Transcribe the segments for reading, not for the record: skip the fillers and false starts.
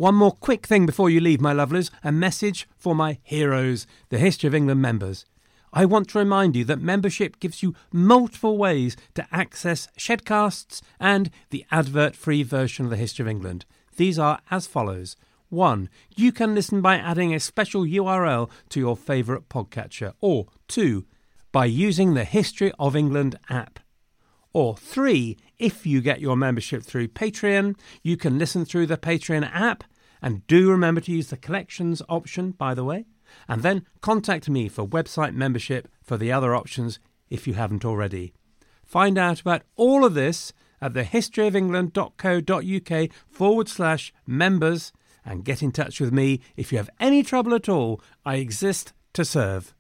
One more quick thing before you leave, my lovelies, a message for my heroes, the History of England members. I want to remind you that membership gives you multiple ways to access Shedcasts and the advert-free version of the History of England. These are as follows. 1. You can listen by adding a special URL to your favourite podcatcher. Or 2. By using the History of England app. Or 3. If you get your membership through Patreon, you can listen through the Patreon app. And do remember to use the collections option, by the way. And then contact me for website membership for the other options if you haven't already. Find out about all of this at thehistoryofengland.co.uk/members and get in touch with me if you have any trouble at all. I exist to serve.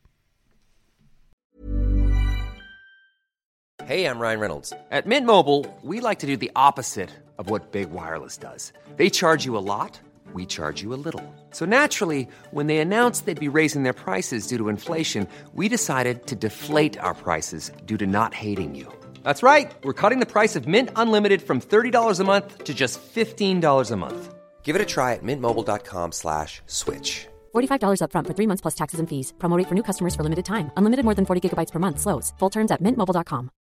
Hey, I'm Ryan Reynolds. At Mint Mobile, we like to do the opposite of what Big Wireless does. They charge you a lot. We charge you a little. So naturally, when they announced they'd be raising their prices due to inflation, we decided to deflate our prices due to not hating you. That's right. We're cutting the price of Mint Unlimited from $30 a month to just $15 a month. Give it a try at mintmobile.com/switch. $45 up front for 3 months plus taxes and fees. Promo rate for new customers for limited time. Unlimited more than 40 gigabytes per month. Slows full terms at mintmobile.com.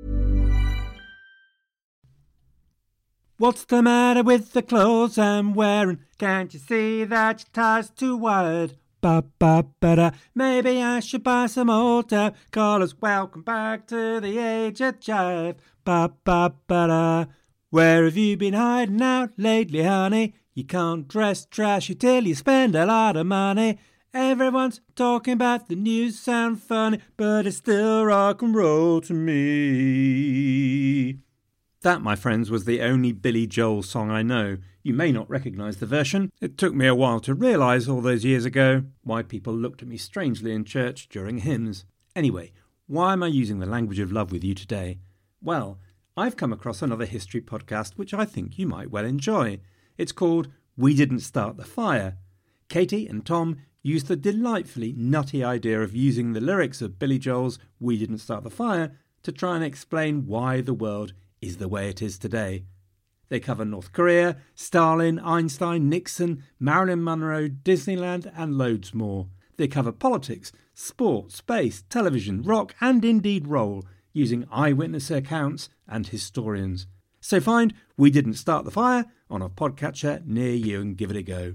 What's the matter with the clothes I'm wearing? Can't you see that your tie's too wide? Ba-ba-ba-da. Maybe I should buy some old top collars. Welcome back to the age of jive. Ba-ba-ba-da. Where have you been hiding out lately, honey? You can't dress trashy till you spend a lot of money. Everyone's talking about the news sound funny, but it's still rock and roll to me. That, my friends, was the only Billy Joel song I know. You may not recognise the version. It took me a while to realise all those years ago why people looked at me strangely in church during hymns. Anyway, why am I using the language of love with you today? Well, I've come across another history podcast which I think you might well enjoy. It's called We Didn't Start the Fire. Katie and Tom used the delightfully nutty idea of using the lyrics of Billy Joel's We Didn't Start the Fire to try and explain why the world is the way it is today. They cover North Korea, Stalin, Einstein, Nixon, Marilyn Monroe, Disneyland and loads more. They cover politics, sport, space, television, rock and indeed roll, using eyewitness accounts and historians. So find We Didn't Start the Fire on a podcatcher near you and give it a go.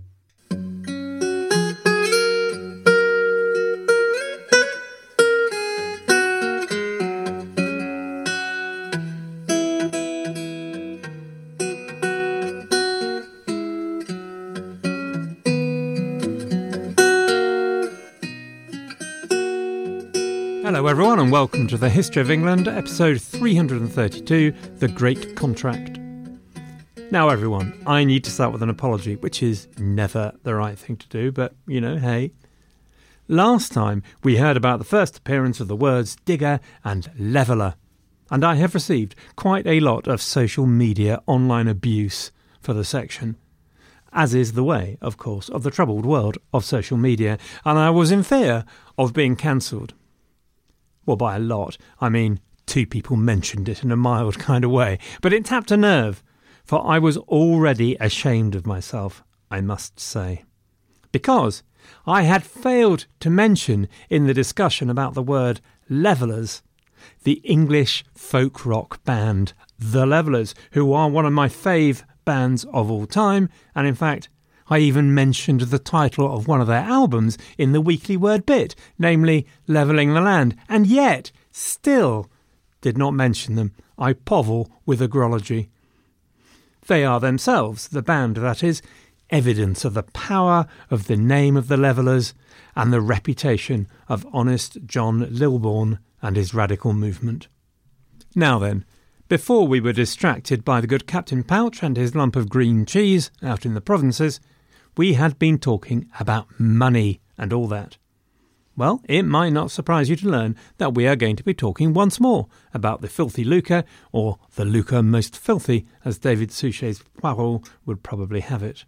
Hello everyone and welcome to the History of England, episode 332, The Great Contract. Now everyone, I need to start with an apology, which is never the right thing to do, but you know, hey. Last time we heard about the first appearance of the words digger and leveller, and I have received quite a lot of social media online abuse for the section, as is the way, of course, of the troubled world of social media, and I was in fear of being cancelled. Well, by a lot, I mean 2 people mentioned it in a mild kind of way, but it tapped a nerve, for I was already ashamed of myself, I must say. Because I had failed to mention in the discussion about the word Levellers, the English folk rock band The Levellers, who are one of my fave bands of all time, and in fact, I even mentioned the title of one of their albums in the weekly word bit, namely Levelling the Land, and yet still did not mention them. I povel with agrology. They are themselves, the band that is, evidence of the power of the name of the Levellers and the reputation of honest John Lilbourne and his radical movement. Now then, before we were distracted by the good Captain Pouch and his lump of green cheese out in the provinces, we had been talking about money and all that. Well, it might not surprise you to learn that we are going to be talking once more about the filthy lucre, or the lucre most filthy, as David Suchet's Poirot would probably have it.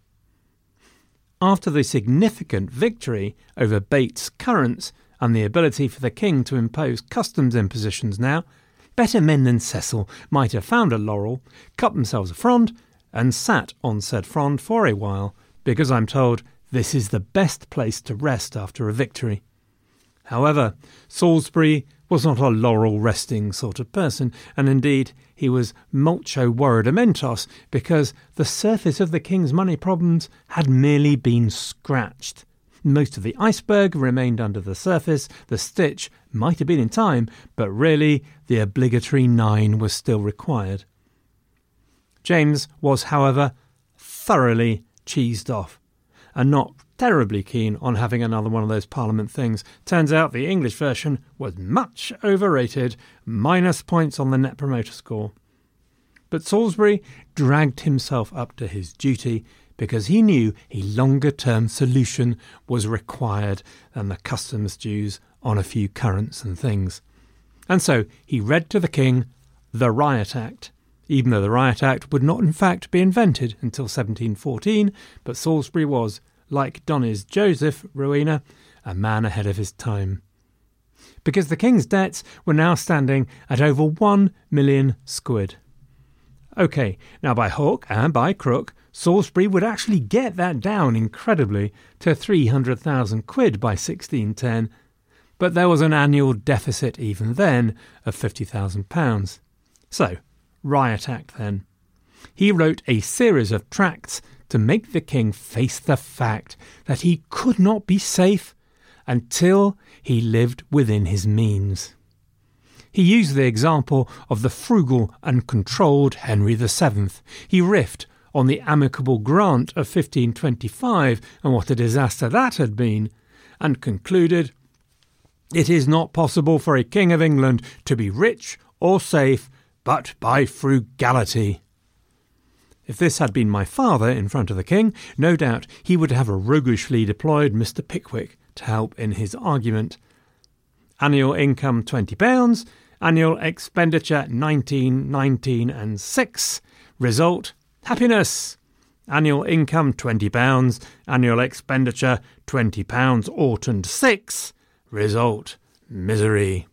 After the significant victory over Bates Currents and the ability for the king to impose customs impositions now, better men than Cecil might have found a laurel, cut themselves a frond, and sat on said frond for a while, because I'm told this is the best place to rest after a victory. However, Salisbury was not a laurel-resting sort of person, and indeed he was mulcho worriedamentos because the surface of the king's money problems had merely been scratched. Most of the iceberg remained under the surface, the stitch might have been in time, but really the obligatory 9 was still required. James was, however, thoroughly cheesed off, and not terribly keen on having another one of those Parliament things. Turns out the English version was much overrated, minus points on the Net Promoter Score. But Salisbury dragged himself up to his duty because he knew a longer-term solution was required than the customs dues on a few currants and things. And so he read to the king the Riot Act, even though the Riot Act would not in fact be invented until 1714, but Salisbury was, like Donny's Joseph Rowena, a man ahead of his time. Because the king's debts were now standing at over 1 million squid. OK, now by hook and by crook, Salisbury would actually get that down incredibly to 300,000 quid by 1610, but there was an annual deficit even then of £50,000. So, Riot Act then. He wrote a series of tracts to make the king face the fact that he could not be safe until he lived within his means. He used the example of the frugal and controlled Henry VII. He riffed on the amicable grant of 1525 and what a disaster that had been, and concluded, "It is not possible for a king of England to be rich or safe but by frugality." If this had been my father in front of the king, no doubt he would have a roguishly deployed Mr. Pickwick to help in his argument. Annual income £20, annual expenditure 19, 19 and 6. Result, happiness. Annual income £20, annual expenditure £20 ought and 6. Result, misery.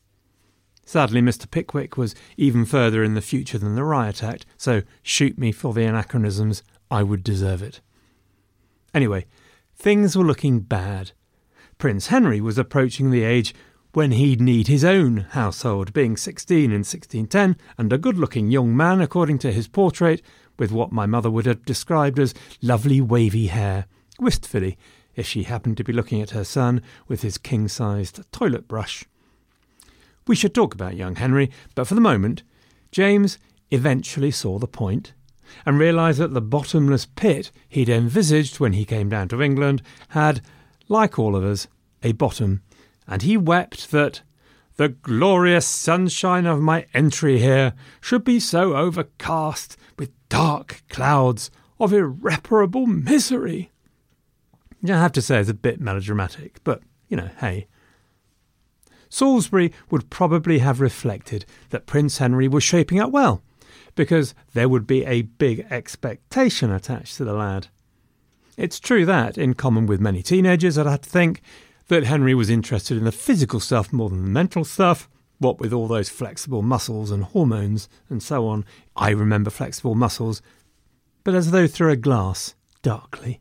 Sadly, Mr. Pickwick was even further in the future than the Riot Act, so shoot me for the anachronisms, I would deserve it. Anyway, things were looking bad. Prince Henry was approaching the age when he'd need his own household, being 16 in 1610, and a good-looking young man, according to his portrait, with what my mother would have described as lovely wavy hair, wistfully, if she happened to be looking at her son with his king-sized toilet brush. We should talk about young Henry, but for the moment, James eventually saw the point and realised that the bottomless pit he'd envisaged when he came down to England had, like all of us, a bottom, and he wept that the glorious sunshine of my entry here should be so overcast with dark clouds of irreparable misery. I have to say it's a bit melodramatic, but, hey. Salisbury would probably have reflected that Prince Henry was shaping up well, because there would be a big expectation attached to the lad. It's true that, in common with many teenagers, I'd have to think that Henry was interested in the physical stuff more than the mental stuff, what with all those flexible muscles and hormones and so on. I remember flexible muscles, but as though through a glass, darkly.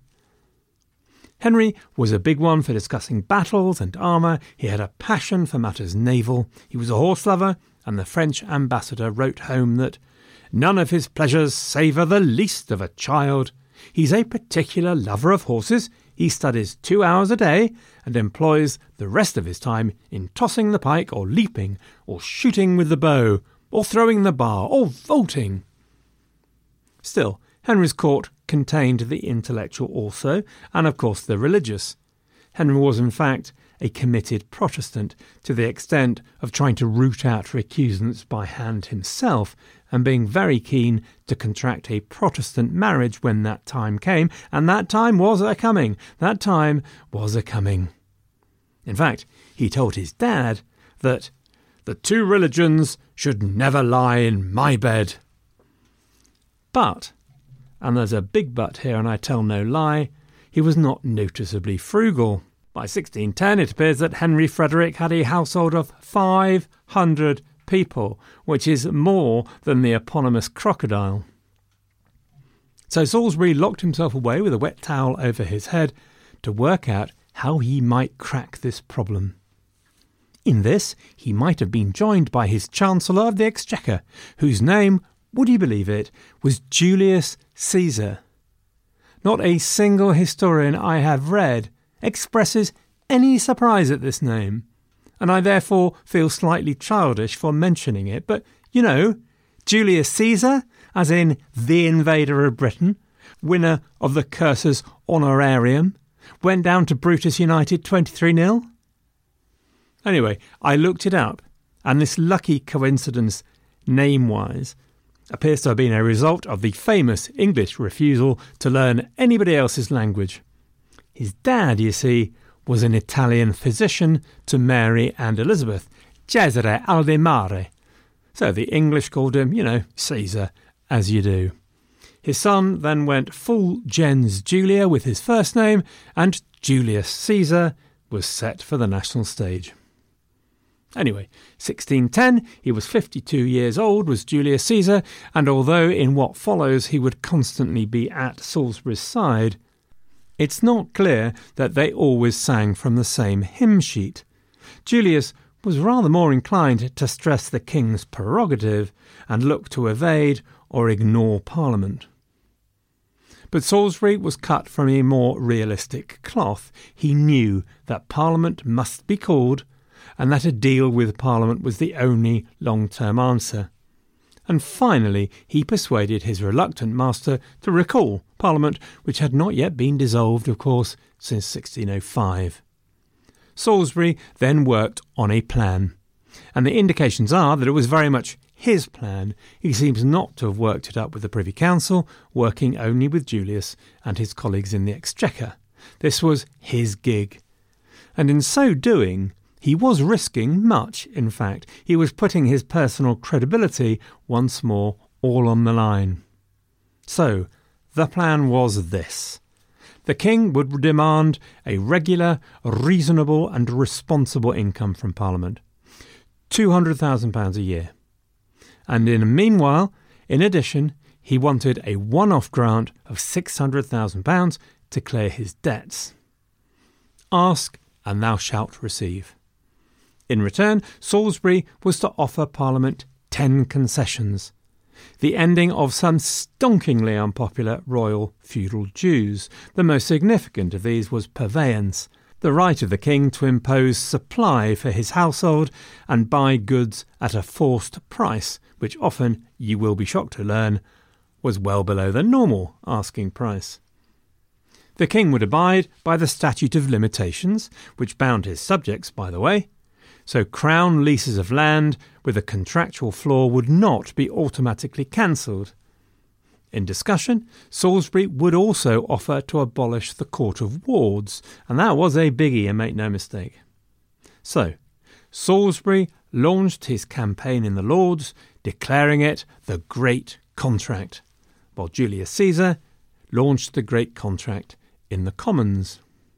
Henry was a big one for discussing battles and armour. He had a passion for matters naval. He was a horse lover, and the French ambassador wrote home that none of his pleasures savour the least of a child. He's a particular lover of horses. He studies 2 hours a day and employs the rest of his time in tossing the pike or leaping or shooting with the bow or throwing the bar or vaulting. Still, Henry's court contained the intellectual also, and of course the religious. Henry was in fact a committed Protestant to the extent of trying to root out recusants by hand himself and being very keen to contract a Protestant marriage when that time came, and that time was a-coming. That time was a-coming. In fact, he told his dad that the two religions should never lie in my bed. But, and there's a big but here and I tell no lie, he was not noticeably frugal. By 1610 it appears that Henry Frederick had a household of 500 people, which is more than the eponymous crocodile. So Salisbury locked himself away with a wet towel over his head to work out how he might crack this problem. In this, he might have been joined by his Chancellor of the Exchequer, whose name, would you believe it, was Julius Caesar. Not a single historian I have read expresses any surprise at this name, and I therefore feel slightly childish for mentioning it, but, Julius Caesar, as in the invader of Britain, winner of the Cursus Honorarium, went down to Brutus United 23-0. Anyway, I looked it up, and this lucky coincidence, name-wise, appears to have been a result of the famous English refusal to learn anybody else's language. His dad, you see, was an Italian physician to Mary and Elizabeth, Cesare Aldemare. So the English called him, Caesar, as you do. His son then went full gens Julia with his first name, and Julius Caesar was set for the national stage. Anyway, 1610, he was 52 years old, was Julius Caesar, and although in what follows he would constantly be at Salisbury's side, it's not clear that they always sang from the same hymn sheet. Julius was rather more inclined to stress the king's prerogative and look to evade or ignore Parliament. But Salisbury was cut from a more realistic cloth. He knew that Parliament must be called, and that a deal with Parliament was the only long-term answer. And finally he persuaded his reluctant master to recall Parliament, which had not yet been dissolved, of course, since 1605. Salisbury then worked on a plan, and the indications are that it was very much his plan. He seems not to have worked it up with the Privy Council, working only with Julius and his colleagues in the Exchequer. This was his gig, and in so doing he was risking much, in fact. He was putting his personal credibility once more all on the line. So, the plan was this. The king would demand a regular, reasonable and responsible income from Parliament, £200,000 a year. And meanwhile, in addition, he wanted a one-off grant of £600,000 to clear his debts. Ask, and thou shalt receive. In return, Salisbury was to offer Parliament 10 concessions. The ending of some stonkingly unpopular royal feudal dues. The most significant of these was purveyance, the right of the king to impose supply for his household and buy goods at a forced price, which often, you will be shocked to learn, was well below the normal asking price. The king would abide by the Statute of Limitations, which bound his subjects, by the way, so crown leases of land with a contractual flaw would not be automatically cancelled. In discussion, Salisbury would also offer to abolish the Court of Wards, and that was a biggie, and make no mistake. So, Salisbury launched his campaign in the Lords, declaring it the Great Contract, while Julius Caesar launched the Great Contract in the Commons.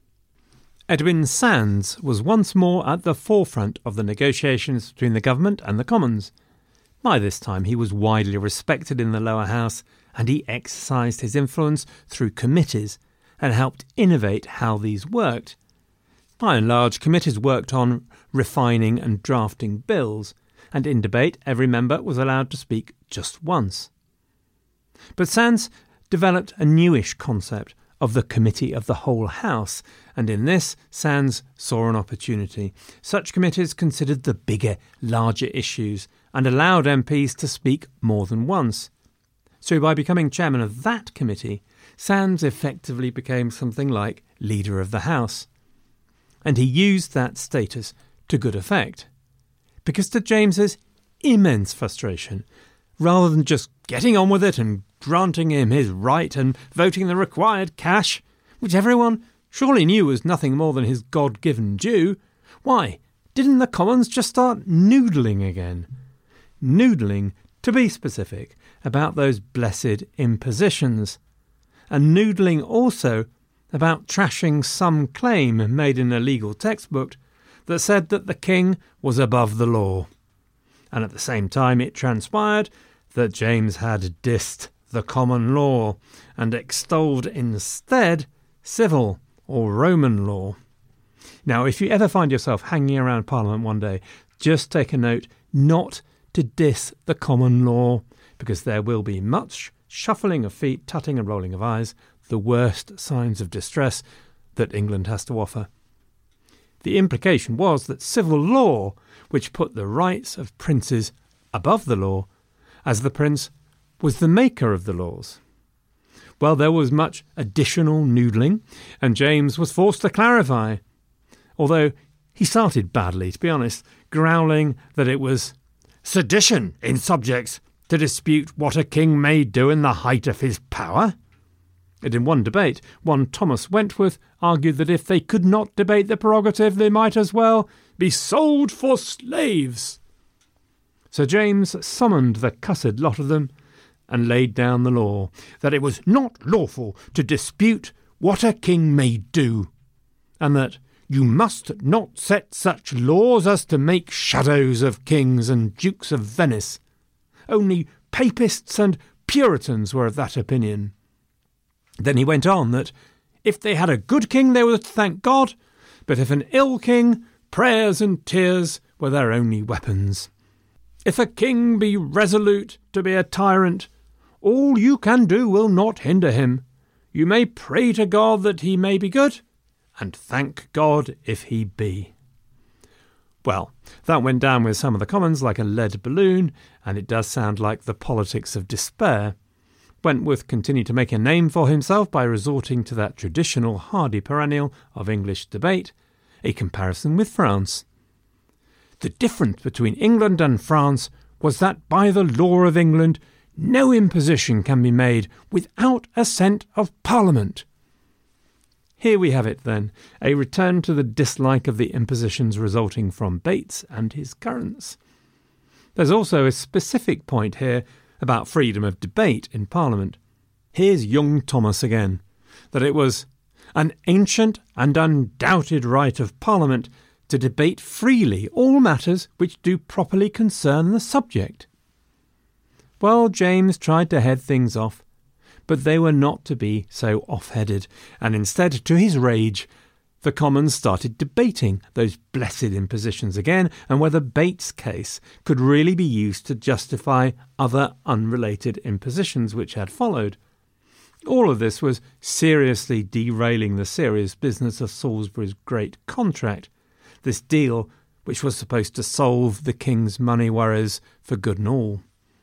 Edwin Sandys was once more at the forefront of the negotiations between the government and the Commons. By this time he was widely respected in the lower house, and he exercised his influence through committees and helped innovate how these worked. By and large, committees worked on refining and drafting bills, and in debate every member was allowed to speak just once. But Sandys developed a newish concept of the Committee of the Whole House, and in this Sandys saw an opportunity. Such committees considered the bigger, larger issues and allowed MPs to speak more than once. So by becoming chairman of that committee, Sandys effectively became something like leader of the House. And he used that status to good effect. Because to James's immense frustration, rather than just getting on with it and granting him his right and voting the required cash, which everyone surely knew was nothing more than his God-given due, why, didn't the Commons just start noodling again? Noodling, to be specific, about those blessed impositions. And noodling also about trashing some claim made in a legal textbook that said that the king was above the law. And at the same time it transpired that James had dissed the common law, and extolled instead civil or Roman law. Now, if you ever find yourself hanging around Parliament one day, just take a note not to diss the common law, because there will be much shuffling of feet, tutting and rolling of eyes, the worst signs of distress that England has to offer. The implication was that civil law, which put the rights of princes above the law, as the prince was the maker of the laws. Well, there was much additional noodling, and James was forced to clarify, although he started badly, to be honest, growling that it was sedition in subjects to dispute what a king may do in the height of his power. And in one debate, one Thomas Wentworth argued that if they could not debate the prerogative, they might as well be sold for slaves. Sir James summoned the cussed lot of them and laid down the law, that it was not lawful to dispute what a king may do, and that you must not set such laws as to make shadows of kings and dukes of Venice. Only papists and Puritans were of that opinion. Then he went on that if they had a good king they were to thank God, but if an ill king, prayers and tears were their only weapons. If a king be resolute to be a tyrant, all you can do will not hinder him. You may pray to God that he may be good, and thank God if he be. Well, that went down with some of the Commons like a lead balloon, and it does sound like the politics of despair. Wentworth continued to make a name for himself by resorting to that traditional hardy perennial of English debate, a comparison with France. The difference between England and France was that by the law of England no imposition can be made without assent of Parliament. Here we have it then, a return to the dislike of the impositions resulting from Bates and his currents. There's also a specific point here about freedom of debate in Parliament. Here's young Thomas again, that it was an ancient and undoubted right of Parliament to debate freely all matters which do properly concern the subject. Well, James tried to head things off, but they were not to be so off-headed, and instead, to his rage, the Commons started debating those blessed impositions again, and whether Bates' case could really be used to justify other unrelated impositions which had followed. All of this was seriously derailing the serious business of Salisbury's great contract, this deal which was supposed to solve the king's money worries for good and all.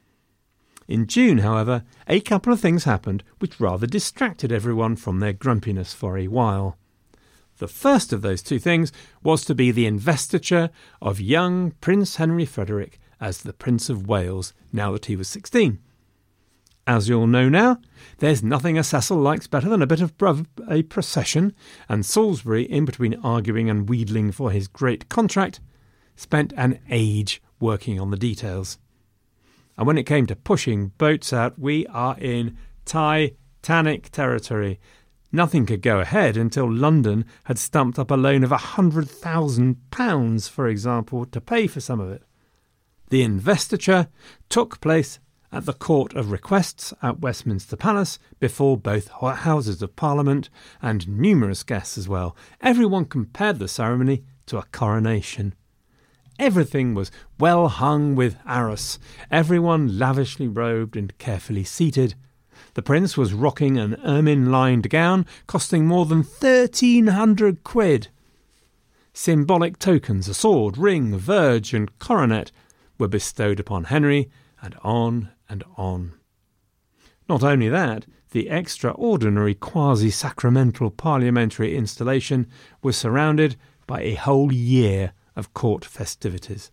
In June, however, a couple of things happened which rather distracted everyone from their grumpiness for a while. The first of those two things was to be the investiture of young Prince Henry Frederick as the Prince of Wales, now that he was 16. As you'll know now, there's nothing a Cecil likes better than a bit of a procession, and Salisbury, in between arguing and wheedling for his great contract, spent an age working on the details. And when it came to pushing boats out, we are in Titanic territory. Nothing could go ahead until London had stumped up a loan of £100,000, for example, to pay for some of it. The investiture took place at the Court of Requests at Westminster Palace before both Houses of Parliament and numerous guests as well. Everyone compared the ceremony to a coronation. Everything was well hung with arras, everyone lavishly robed and carefully seated. The prince was rocking an ermine-lined gown costing more than 1,300 quid. Symbolic tokens, a sword, ring, verge and coronet were bestowed upon Henry, and on and on. Not only that, the extraordinary quasi-sacramental parliamentary installation was surrounded by a whole year of court festivities.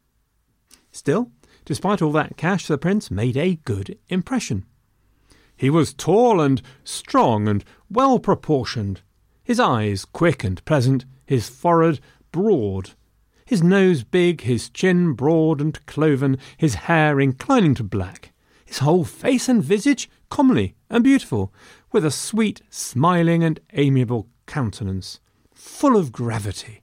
Still, despite all that cash, the prince made a good impression. He was tall and strong and well-proportioned, his eyes quick and pleasant, his forehead broad, his nose big, his chin broad and cloven, his hair inclining to black, his whole face and visage comely and beautiful, with a sweet, smiling and amiable countenance, full of gravity.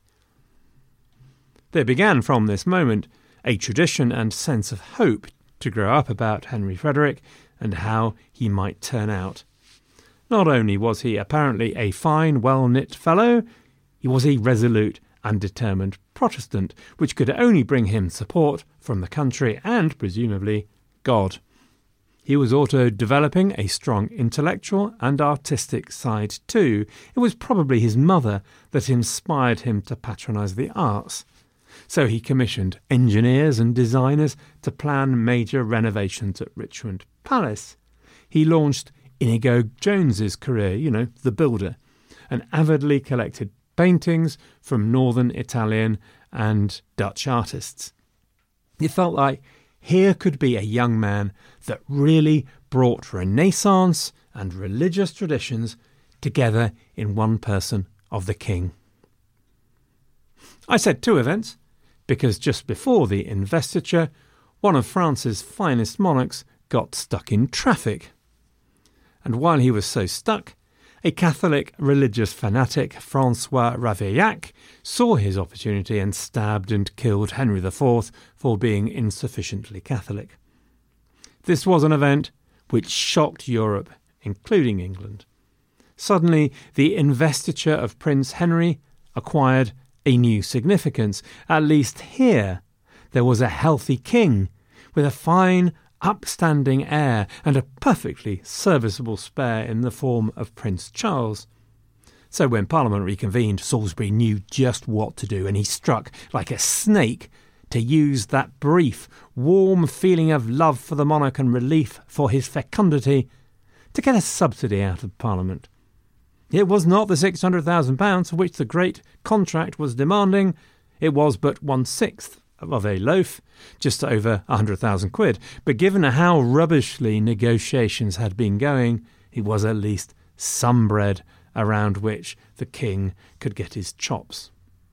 There began from this moment a tradition and sense of hope to grow up about Henry Frederick, and how he might turn out. Not only was he apparently a fine, well-knit fellow, he was a resolute and determined Protestant, which could only bring him support from the country and, presumably, God. He was also developing a strong intellectual and artistic side too. It was probably his mother that inspired him to patronise the arts. So he commissioned engineers and designers to plan major renovations at Richmond Palace. He launched Inigo Jones's career, the builder, and avidly collected paintings from northern Italian and Dutch artists. It felt like here could be a young man that really brought Renaissance and religious traditions together in one person of the king. I said 2 events, because just before the investiture, one of France's finest monarchs got stuck in traffic. And while he was so stuck, a Catholic religious fanatic, François Ravaillac, saw his opportunity and stabbed and killed Henry IV for being insufficiently Catholic. This was an event which shocked Europe, including England. Suddenly, the investiture of Prince Henry acquired a new significance. At least here, there was a healthy king with a fine, upstanding heir and a perfectly serviceable spare in the form of Prince Charles. So when Parliament reconvened, Salisbury knew just what to do, and he struck like a snake to use that brief, warm feeling of love for the monarch and relief for his fecundity to get a subsidy out of Parliament. It was not the £600,000 for which the great contract was demanding. It was but 1/6 of a loaf, just over £100,000. But given how rubbishly negotiations had been going, it was at least some bread around which the king could get his chops.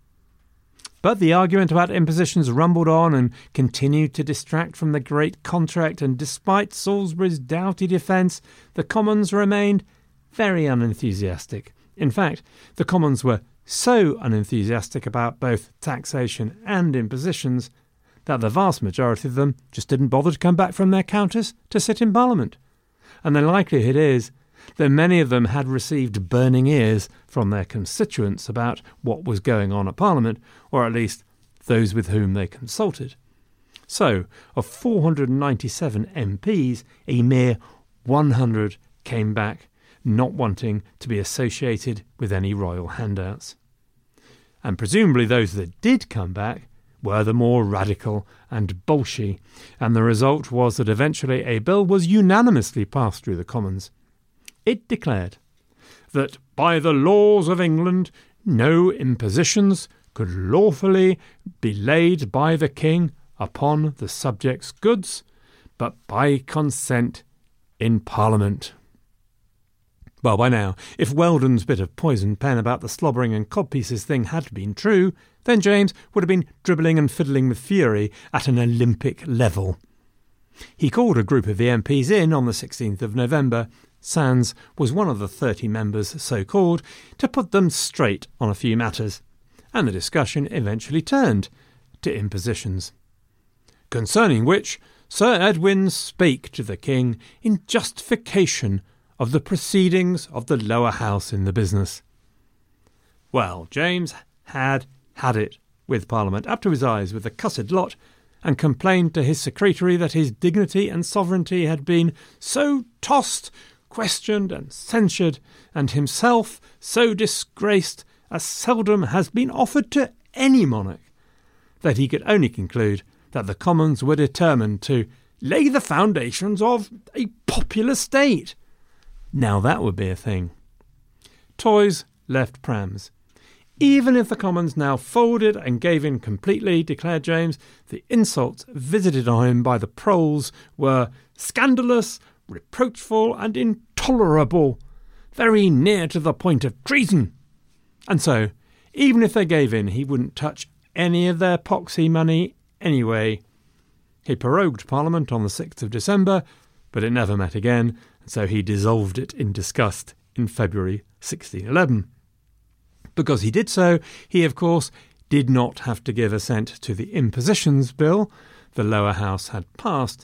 But the argument about impositions rumbled on and continued to distract from the great contract, and despite Salisbury's doughty defence, the Commons remained very unenthusiastic. In fact, the Commons were so unenthusiastic about both taxation and impositions that the vast majority of them just didn't bother to come back from their counters to sit in Parliament. And the likelihood is that many of them had received burning ears from their constituents about what was going on at Parliament, or at least those with whom they consulted. So, of 497 MPs, a mere 100 came back, not wanting to be associated with any royal handouts. And presumably those that did come back were the more radical and bolshy, and the result was that eventually a bill was unanimously passed through the Commons. It declared that by the laws of England no impositions could lawfully be laid by the king upon the subjects' goods, but by consent in Parliament. Well, by now, if Weldon's bit of poisoned pen about the slobbering and codpieces thing had been true, then James would have been dribbling and fiddling with fury at an Olympic level. He called a group of the MPs in on the 16th of November. Sands was one of the 30 members so called, to put them straight on a few matters, and the discussion eventually turned to impositions, concerning which Sir Edwin spake to the king in justification of the proceedings of the lower house in the business. Well, James had it with Parliament up to his eyes with the cussed lot, and complained to his secretary that his dignity and sovereignty had been so tossed, questioned and censured, and himself so disgraced as seldom has been offered to any monarch, that he could only conclude that the Commons were determined to lay the foundations of a popular state. Now that would be a thing. Toys left prams. Even if the Commons now folded and gave in completely, declared James, the insults visited on him by the proles were scandalous, reproachful and intolerable, very near to the point of treason. And so, even if they gave in, he wouldn't touch any of their poxy money anyway. He prorogued Parliament on the 6th of December, but it never met again, and so he dissolved it in disgust in February 1611. Because he did so, he, of course, did not have to give assent to the Impositions Bill the lower house had passed,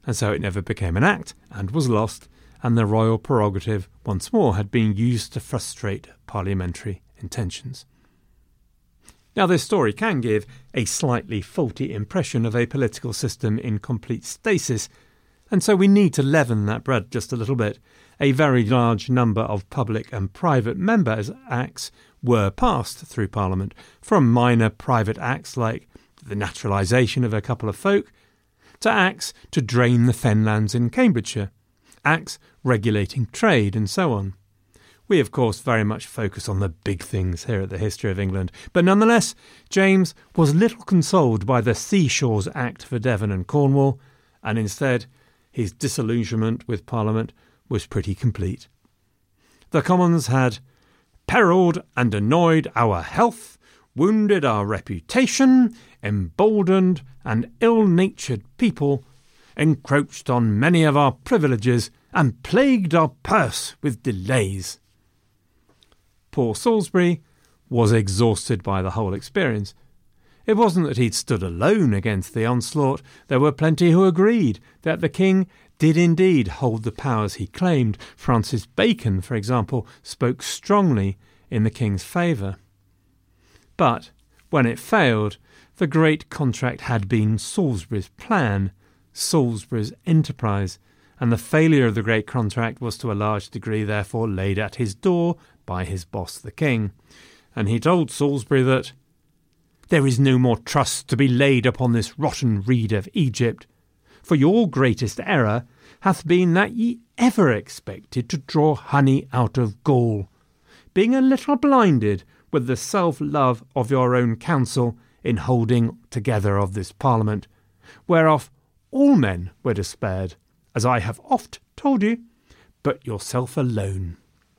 and so it never became an act and was lost, and the royal prerogative once more had been used to frustrate parliamentary intentions. Now, this story can give a slightly faulty impression of a political system in complete stasis, and so we need to leaven that bread just a little bit. A very large number of public and private members' acts were passed through Parliament, from minor private acts like the naturalisation of a couple of folk, to acts to drain the fenlands in Cambridgeshire, acts regulating trade, and so on. We, of course, very much focus on the big things here at the History of England, but nonetheless, James was little consoled by the Seashores Act for Devon and Cornwall, and instead, his disillusionment with Parliament was pretty complete. The Commons had perilled and annoyed our health, wounded our reputation, emboldened an ill-natured people, encroached on many of our privileges, and plagued our purse with delays. Poor Salisbury was exhausted by the whole experience. It wasn't that he'd stood alone against the onslaught. There were plenty who agreed that the king did indeed hold the powers he claimed. Francis Bacon, for example, spoke strongly in the king's favour. But when it failed, the great contract had been Salisbury's plan, Salisbury's enterprise, and the failure of the great contract was to a large degree therefore laid at his door by his boss the king. And he told Salisbury that there is no more trust to be laid upon this rotten reed of Egypt, for your greatest error hath been that ye ever expected to draw honey out of gall, being a little blinded with the self-love of your own council in holding together of this Parliament, whereof all men were despaired, as I have oft told you, but yourself alone.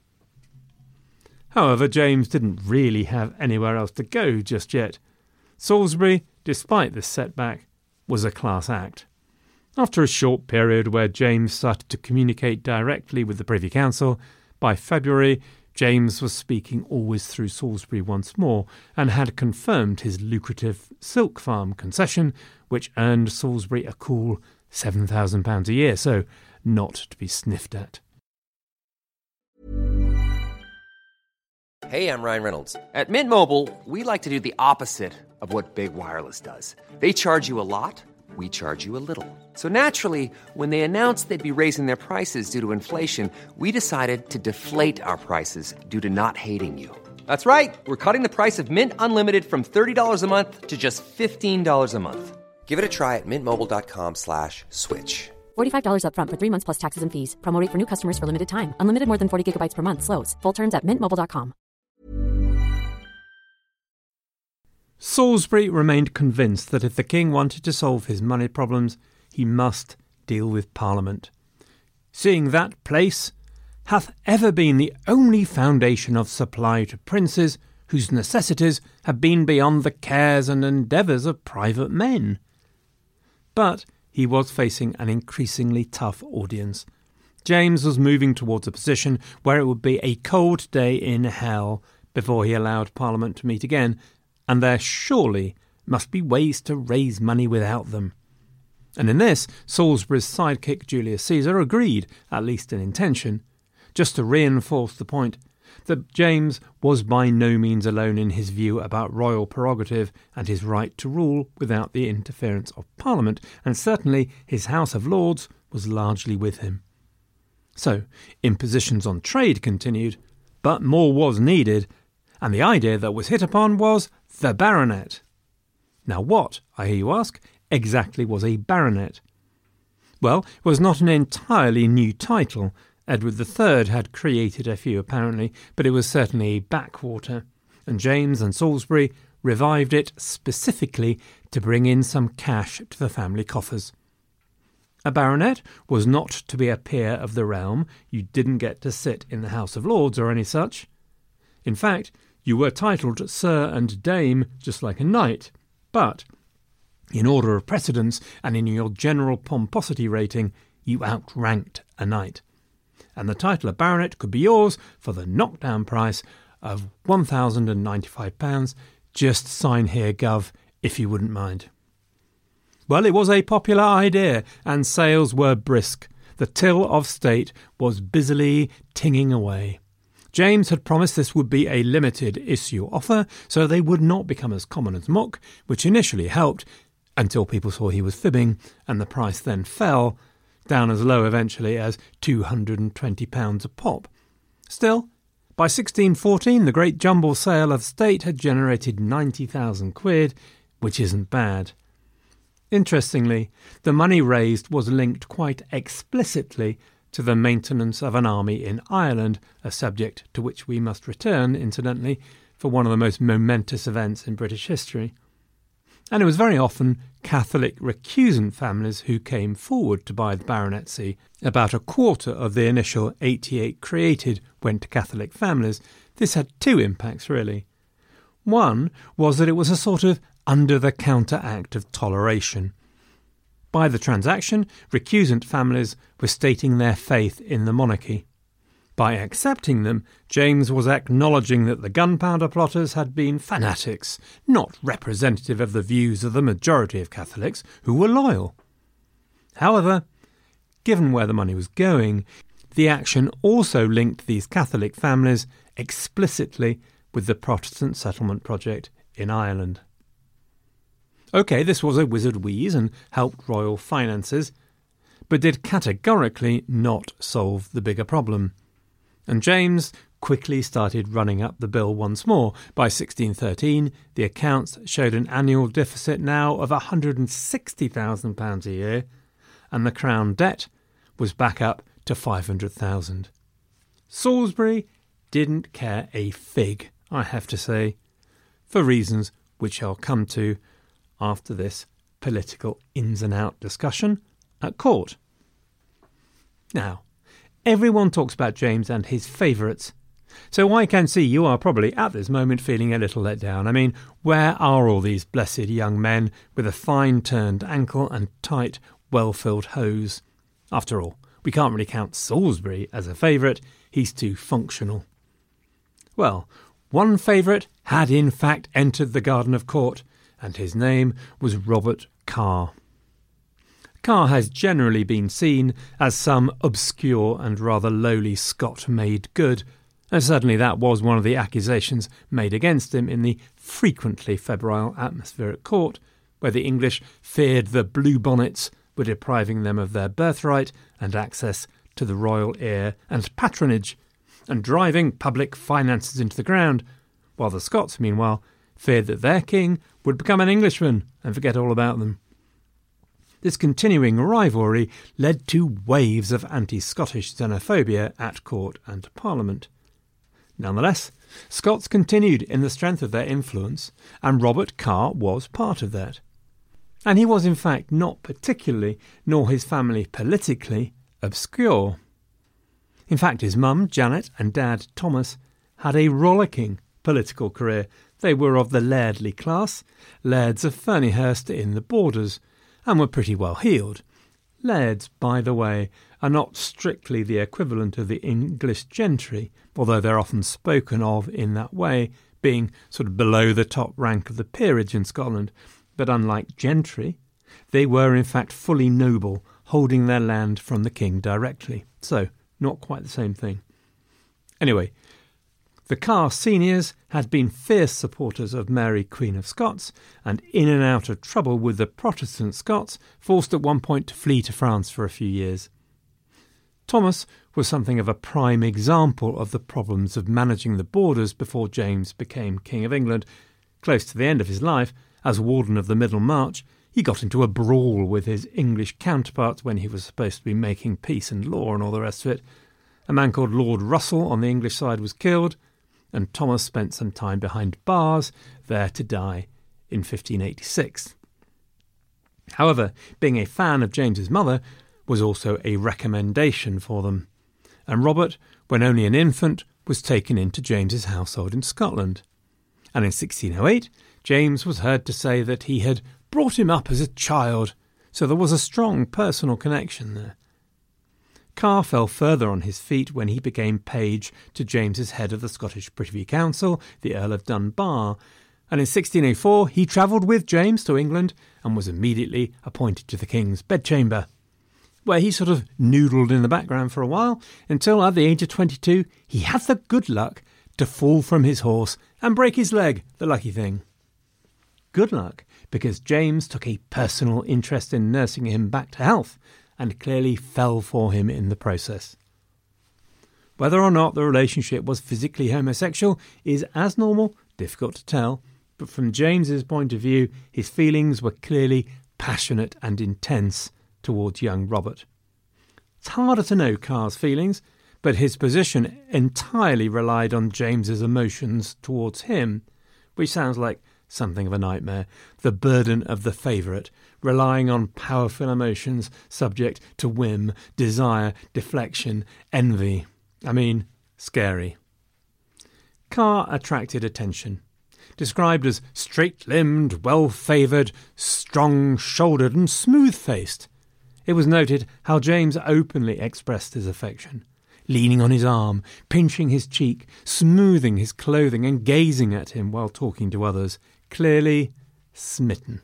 However, James didn't really have anywhere else to go just yet. Salisbury, despite this setback, was a class act. After a short period where James started to communicate directly with the Privy Council, by February James was speaking always through Salisbury once more, and had confirmed his lucrative silk farm concession, which earned Salisbury a cool £7,000 a year, so not to be sniffed at. Hey, I'm Ryan Reynolds. At Mint Mobile, we like to do the opposite of what Big Wireless does. They charge you a lot, we charge you a little. So naturally, when they announced they'd be raising their prices due to inflation, we decided to deflate our prices due to not hating you. That's right. We're cutting the price of Mint Unlimited from $30 a month to just $15 a month. Give it a try at mintmobile.com/switch. $45 up front for 3 months plus taxes and fees. Promo rate for new customers for limited time. Unlimited more than 40 gigabytes per month. Slows full terms at mintmobile.com. Salisbury remained convinced that if the king wanted to solve his money problems, he must deal with Parliament, seeing that place hath ever been the only foundation of supply to princes whose necessities have been beyond the cares and endeavours of private men. But he was facing an increasingly tough audience. James was moving towards a position where it would be a cold day in hell before he allowed Parliament to meet again, and there surely must be ways to raise money without them. And in this, Salisbury's sidekick Julius Caesar agreed, at least in intention, just to reinforce the point that James was by no means alone in his view about royal prerogative and his right to rule without the interference of Parliament, and certainly his House of Lords was largely with him. So, impositions on trade continued, but more was needed, and the idea that was hit upon was the baronet. Now what, I hear you ask, exactly was a baronet? Well, it was not an entirely new title. Edward III had created a few apparently, but it was certainly a backwater, and James and Salisbury revived it specifically to bring in some cash to the family coffers. A baronet was not to be a peer of the realm. You didn't get to sit in the House of Lords or any such. In fact, you were titled Sir and Dame just like a knight, but in order of precedence and in your general pomposity rating, you outranked a knight. And the title of baronet could be yours for the knockdown price of £1,095. Just sign here, Gov, if you wouldn't mind. Well, it was a popular idea, and sales were brisk. The till of state was busily tinging away. James had promised this would be a limited issue offer, so they would not become as common as muck, which initially helped, until people saw he was fibbing, and the price then fell, down as low eventually as £220 a pop. Still, by 1614 the great jumble sale of state had generated 90,000 quid, which isn't bad. Interestingly, the money raised was linked quite explicitly to the maintenance of an army in Ireland, a subject to which we must return, incidentally, for one of the most momentous events in British history. And it was very often Catholic recusant families who came forward to buy the baronetcy. About a quarter of the initial 88 created went to Catholic families. This had two impacts, really. One was that it was a sort of under-the-counter act of toleration. By the transaction, recusant families were stating their faith in the monarchy. By accepting them, James was acknowledging that the gunpowder plotters had been fanatics, not representative of the views of the majority of Catholics who were loyal. However, given where the money was going, the action also linked these Catholic families explicitly with the Protestant settlement project in Ireland. OK, this was a wizard wheeze and helped royal finances, but did categorically not solve the bigger problem. And James quickly started running up the bill once more. By 1613, the accounts showed an annual deficit now of £160,000 a year, and the Crown debt was back up to £500,000. Salisbury didn't care a fig, I have to say, for reasons which I'll come to after this political ins and out discussion at court. Now, everyone talks about James and his favourites, so I can see you are probably at this moment feeling a little let down. I mean, where are all these blessed young men with a fine-turned ankle and tight, well-filled hose? After all, we can't really count Salisbury as a favourite, he's too functional. Well, one favourite had in fact entered the Garden of Court, and his name was Robert Carr. Carr has generally been seen as some obscure and rather lowly Scot made good, and certainly that was one of the accusations made against him in the frequently febrile atmosphere at court, where the English feared the blue bonnets were depriving them of their birthright and access to the royal ear and patronage, and driving public finances into the ground, while the Scots, meanwhile, feared that their king would become an Englishman and forget all about them. This continuing rivalry led to waves of anti-Scottish xenophobia at court and Parliament. Nonetheless, Scots continued in the strength of their influence, and Robert Carr was part of that. And he was in fact not particularly, nor his family politically, obscure. In fact, his mum, Janet, and dad, Thomas, had a rollicking political career. They were of the lairdly class, lairds of Ferniehurst in the Borders, and were pretty well heeled. Lairds, by the way, are not strictly the equivalent of the English gentry, although they're often spoken of in that way, being sort of below the top rank of the peerage in Scotland. But unlike gentry, they were in fact fully noble, holding their land from the king directly. So, not quite the same thing. Anyway, the Carr seniors had been fierce supporters of Mary, Queen of Scots, and in and out of trouble with the Protestant Scots, forced at one point to flee to France for a few years. Thomas was something of a prime example of the problems of managing the borders before James became King of England. Close to the end of his life, as Warden of the Middle March, he got into a brawl with his English counterparts when he was supposed to be making peace and law and all the rest of it. A man called Lord Russell on the English side was killed, and Thomas spent some time behind bars, there to die in 1586. However, being a fan of James's mother was also a recommendation for them, and Robert, when only an infant, was taken into James's household in Scotland. And in 1608, James was heard to say that he had brought him up as a child, so there was a strong personal connection there. Carr fell further on his feet when he became page to James's head of the Scottish Privy Council, the Earl of Dunbar, And in 1604 he travelled with James to England and was immediately appointed to the king's bedchamber, where he sort of noodled in the background for a while until at the age of 22 he had the good luck to fall from his horse and break his leg, the lucky thing. Good luck, because James took a personal interest in nursing him back to health and clearly fell for him in the process. Whether or not the relationship was physically homosexual is, as normal, difficult to tell, but from James's point of view, his feelings were clearly passionate and intense towards young Robert. It's harder to know Carr's feelings, but his position entirely relied on James's emotions towards him, which sounds like something of a nightmare. The burden of the favourite, relying on powerful emotions subject to whim, desire, deflection, envy. I mean, scary. Carr attracted attention. Described as straight-limbed, well-favoured, strong-shouldered and smooth-faced, it was noted how James openly expressed his affection, leaning on his arm, pinching his cheek, smoothing his clothing and gazing at him while talking to others, clearly smitten.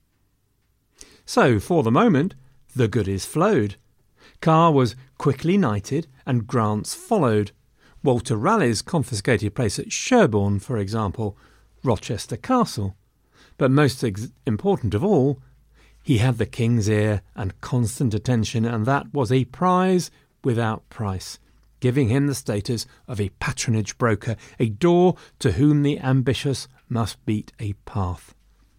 So, for the moment, the goodies flowed. Carr was quickly knighted and grants followed. Walter Raleigh's confiscated place at Sherborne, for example, Rochester Castle. But most important of all, he had the king's ear and constant attention, and that was a prize without price, giving him the status of a patronage broker, a door to whom the ambitious must beat a path.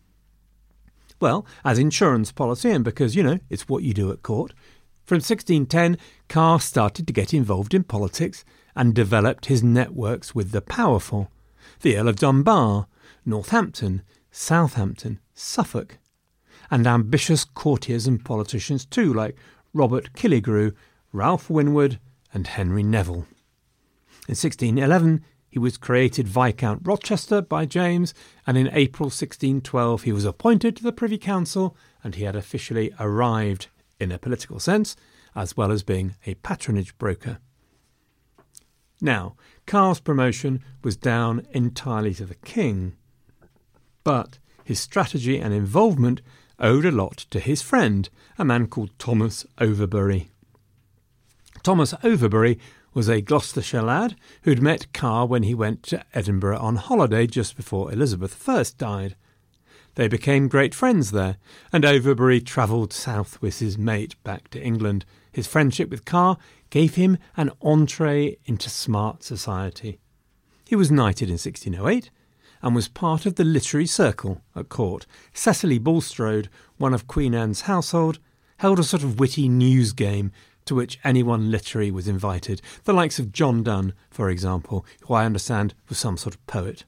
Well, as insurance policy, and because, it's what you do at court, from 1610, Carr started to get involved in politics and developed his networks with the powerful. The Earl of Dunbar, Northampton, Southampton, Suffolk, and ambitious courtiers and politicians too, like Robert Killigrew, Ralph Winwood and Henry Neville. In 1611, he was created Viscount Rochester by James, and in April 1612 he was appointed to the Privy Council, and he had officially arrived in a political sense, as well as being a patronage broker. Now, Carr's promotion was down entirely to the king, but his strategy and involvement owed a lot to his friend, a man called Thomas Overbury. Thomas Overbury was a Gloucestershire lad who'd met Carr when he went to Edinburgh on holiday just before Elizabeth I died. They became great friends there, and Overbury travelled south with his mate back to England. His friendship with Carr gave him an entree into smart society. He was knighted in 1608 and was part of the literary circle at court. Cecily Bulstrode, one of Queen Anne's household, held a sort of witty news game to which anyone literary was invited, the likes of John Donne, for example, who I understand was some sort of poet.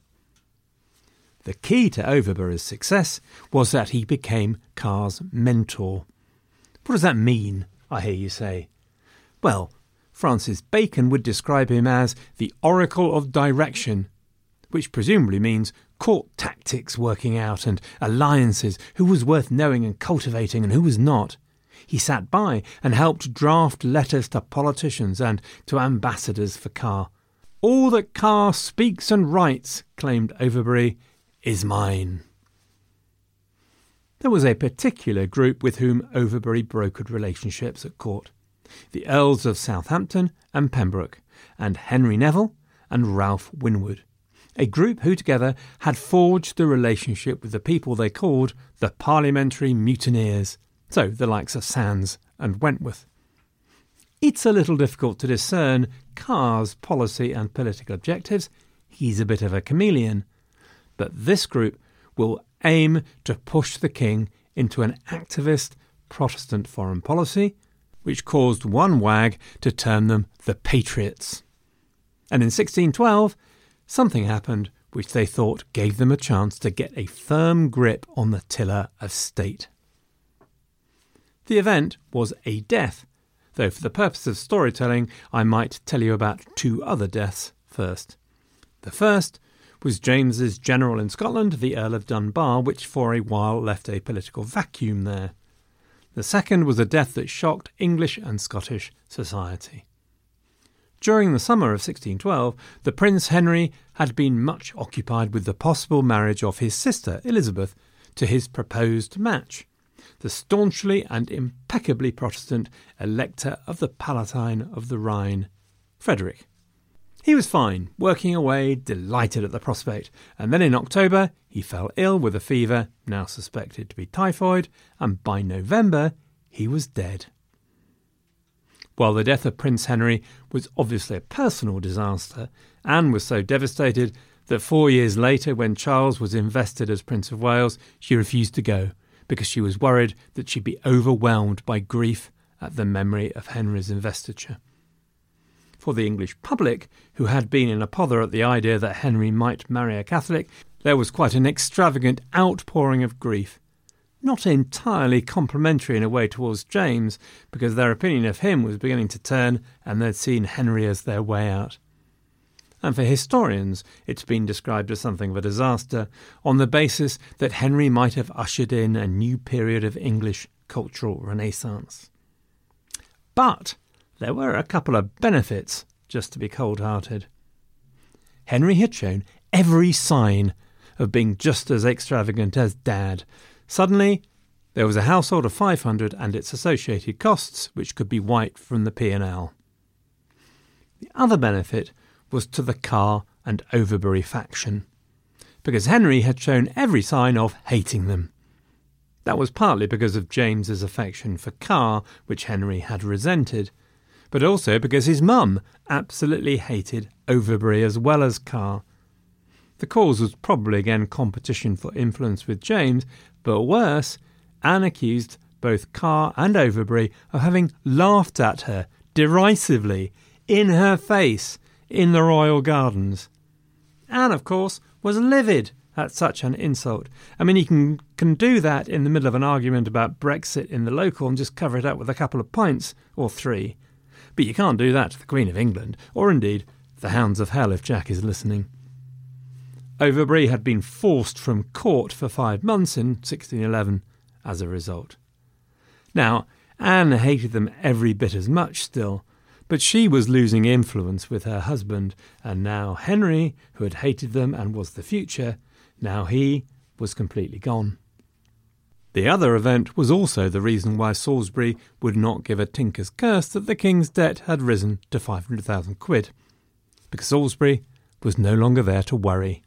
The key to Overbury's success was that he became Carr's mentor. What does that mean, I hear you say? Well, Francis Bacon would describe him as the oracle of direction, which presumably means court tactics working out and alliances, who was worth knowing and cultivating and who was not. He sat by and helped draft letters to politicians and to ambassadors for Carr. All that Carr speaks and writes, claimed Overbury, is mine. There was a particular group with whom Overbury brokered relationships at court. The Earls of Southampton and Pembroke, and Henry Neville and Ralph Winwood. A group who together had forged the relationship with the people they called the Parliamentary Mutineers, so the likes of Sandys and Wentworth. It's a little difficult to discern Carr's policy and political objectives. He's a bit of a chameleon. But this group will aim to push the king into an activist Protestant foreign policy, which caused one wag to term them the Patriots. And in 1612, something happened which they thought gave them a chance to get a firm grip on the tiller of state. The event was a death, though for the purpose of storytelling I might tell you about two other deaths first. The first was James's general in Scotland, the Earl of Dunbar, which for a while left a political vacuum there. The second was a death that shocked English and Scottish society. During the summer of 1612, the Prince Henry had been much occupied with the possible marriage of his sister, Elizabeth, to his proposed match, the staunchly and impeccably Protestant Elector of the Palatine of the Rhine, Frederick. He was fine, working away, delighted at the prospect, and then in October he fell ill with a fever, now suspected to be typhoid, and by November he was dead. While the death of Prince Henry was obviously a personal disaster, Anne was so devastated that 4 years later, when Charles was invested as Prince of Wales, she refused to go because she was worried that she'd be overwhelmed by grief at the memory of Henry's investiture. For the English public, who had been in a pother at the idea that Henry might marry a Catholic, there was quite an extravagant outpouring of grief. Not entirely complimentary in a way towards James, because their opinion of him was beginning to turn and they'd seen Henry as their way out. And for historians, it's been described as something of a disaster, on the basis that Henry might have ushered in a new period of English cultural renaissance. But there were a couple of benefits, just to be cold-hearted. Henry had shown every sign of being just as extravagant as Dad. Suddenly, there was a household of 500 and its associated costs, which could be wiped from the P&L. The other benefit was to the Carr and Overbury faction, because Henry had shown every sign of hating them. That was partly because of James's affection for Carr, which Henry had resented, but also because his mum absolutely hated Overbury as well as Carr. The cause was probably again competition for influence with James, but worse, Anne accused both Carr and Overbury of having laughed at her derisively in her face in the royal gardens. Anne, of course, was livid at such an insult. I mean, you can do that in the middle of an argument about Brexit in the local and just cover it up with a couple of pints or three. But you can't do that to the Queen of England, or indeed the hounds of hell if Jack is listening. Overbury had been forced from court for 5 months in 1611 as a result. Now, Anne hated them every bit as much still, but she was losing influence with her husband, and now Henry, who had hated them and was the future, now he was completely gone. The other event was also the reason why Salisbury would not give a tinker's curse that the king's debt had risen to 500,000 quid, because Salisbury was no longer there to worry.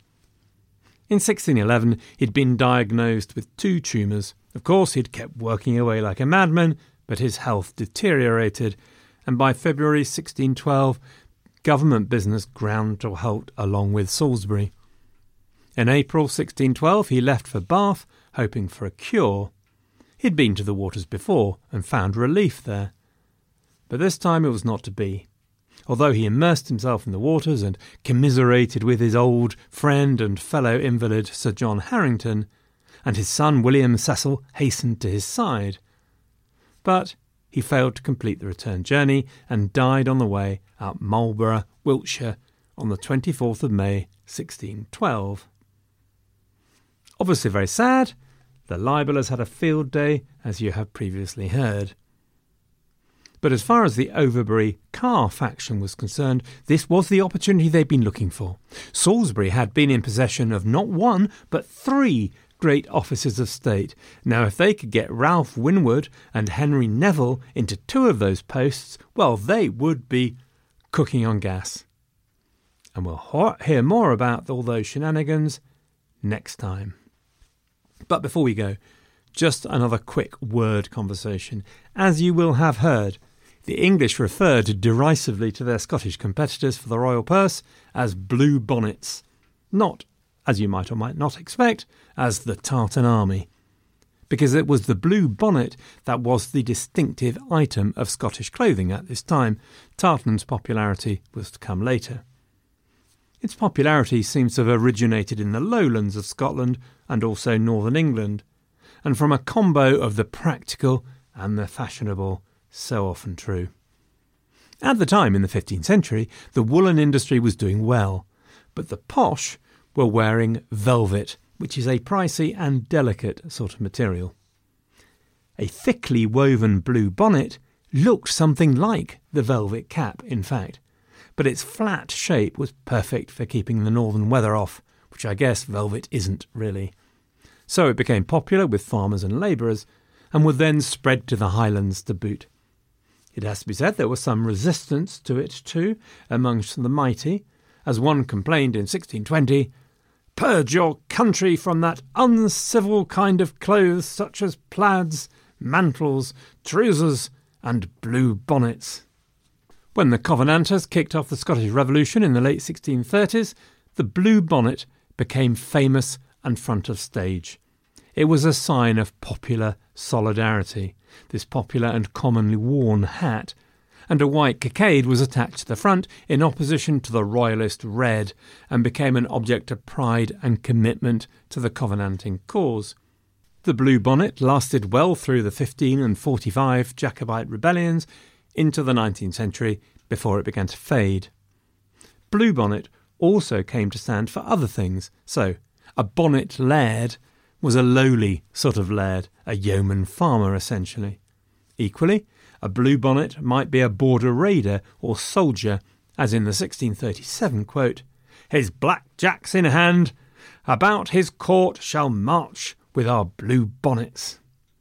In 1611, he'd been diagnosed with 2 tumours. Of course, he'd kept working away like a madman, but his health deteriorated, and by February 1612, government business ground to a halt along with Salisbury. In April 1612, he left for Bath, hoping for a cure. He'd been to the waters before and found relief there. But this time it was not to be. Although he immersed himself in the waters and commiserated with his old friend and fellow invalid Sir John Harrington, and his son William Cecil hastened to his side. But he failed to complete the return journey and died on the way at Marlborough, Wiltshire, on the 24th of May, 1612. Obviously very sad, the libellers had a field day, as you have previously heard. But as far as the Overbury-Carr faction was concerned, this was the opportunity they'd been looking for. Salisbury had been in possession of not 1, but 3 great offices of state. Now, if they could get Ralph Winwood and Henry Neville into 2 of those posts, well, they would be cooking on gas. And we'll hear more about all those shenanigans next time. But before we go, just another quick word conversation. As you will have heard, the English referred derisively to their Scottish competitors for the royal purse as blue bonnets, not, as you might or might not expect, as the Tartan army, because it was the blue bonnet that was the distinctive item of Scottish clothing at this time. Tartan's popularity was to come later. Its popularity seems to have originated in the lowlands of Scotland and also northern England, and from a combo of the practical and the fashionable, so often true. At the time, in the 15th century, the woolen industry was doing well, but the posh were wearing velvet, which is a pricey and delicate sort of material. A thickly woven blue bonnet looked something like the velvet cap, in fact, but its flat shape was perfect for keeping the northern weather off, which I guess velvet isn't really. So it became popular with farmers and labourers, and would then spread to the highlands to boot. It has to be said there was some resistance to it too amongst the mighty, as one complained in 1620, "Purge your country from that uncivil kind of clothes such as plaids, mantles, trousers and blue bonnets." When the Covenanters kicked off the Scottish Revolution in the late 1630s, the blue bonnet became famous and front of stage. It was a sign of popular solidarity, this popular and commonly worn hat, and a white cockade was attached to the front in opposition to the royalist red and became an object of pride and commitment to the Covenanting cause. The blue bonnet lasted well through the 15 and 45 Jacobite rebellions into the 19th century before it began to fade. Blue bonnet also came to stand for other things, so a bonnet laird was a lowly sort of laird, a yeoman farmer essentially. Equally, a blue bonnet might be a border raider or soldier, as in the 1637 quote, "His black jacks in hand, about his court shall march with our blue bonnets."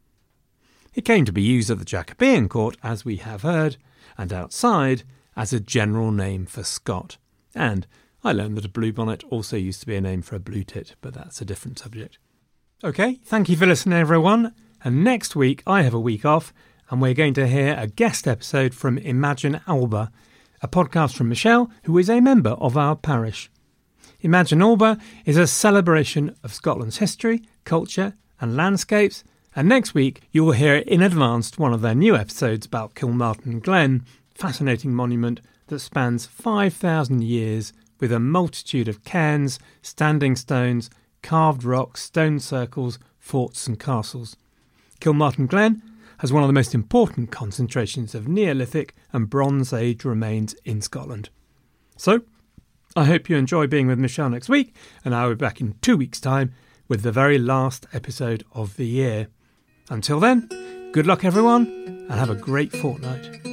It came to be used at the Jacobean court, as we have heard, and outside as a general name for Scot. And I learned that a blue bonnet also used to be a name for a blue tit, but that's a different subject. OK, thank you for listening, everyone. And next week I have a week off, and we're going to hear a guest episode from Imagine Alba, a podcast from Michelle, who is a member of our parish. Imagine Alba is a celebration of Scotland's history, culture and landscapes, and next week you will hear in advance one of their new episodes about Kilmartin Glen, fascinating monument that spans 5,000 years with a multitude of cairns, standing stones, carved rocks, stone circles, forts and castles. Kilmartin Glen has one of the most important concentrations of Neolithic and Bronze Age remains in Scotland. So, I hope you enjoy being with Michelle next week, and I'll be back in 2 weeks' time with the very last episode of the year. Until then, good luck everyone, and have a great fortnight.